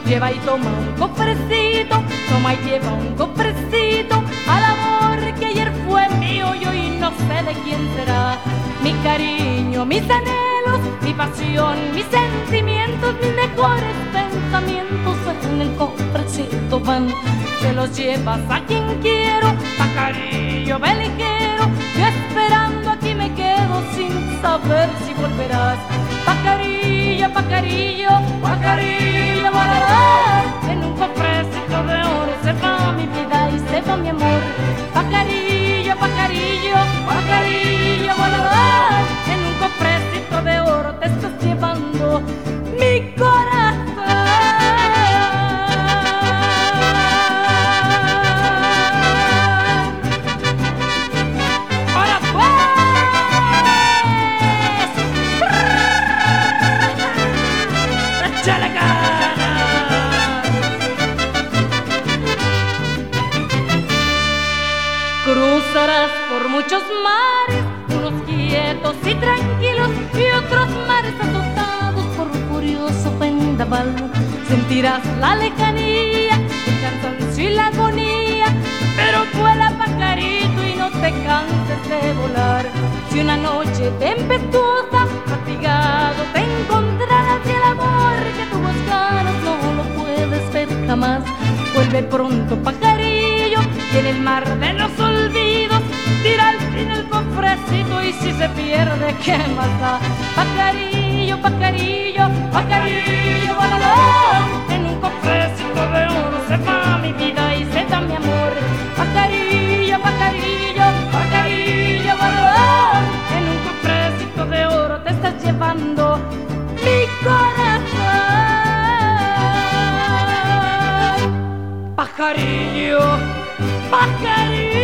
Lleva y toma un cofrecito, toma y lleva un cofrecito al amor que ayer fue mío y hoy no sé de quién será. Mi cariño, mis anhelos, mi pasión, mis sentimientos, mis mejores pensamientos en el cofrecito van. Te los llevas a quien quiero, pajarillo beligero, yo esperando aquí me quedo sin saber si volverás. Pajarillo, pajarillo, pajarillo volará, en un cofrecito de oro se va mi vida y se va mi amor. Pajarillo, pajarillo, pajarillo volará, en un cofrecito de oro te estás llevando mi corazón. Cruzarás por muchos mares, unos quietos y tranquilos y otros mares azotados por un furioso vendaval. Sentirás la lejanía, el cansancio y la agonía, pero vuela pajarito y no te canses de volar. Si una noche tempestuosa, fatigado te encontrarás y el amor que tú buscaras no lo puedes ver jamás, vuelve pronto pajarillo y en el mar de los olvidos tira al fin el cofrecito y si se pierde, ¿qué más da? Pajarillo, pajarillo, pajarillo volador, en un cofrecito de oro se va mi vida y se da mi amor. Pajarillo, pajarillo, pajarillo volador, en un cofrecito de oro te estás llevando mi corazón. Pajarillo, pajarillo.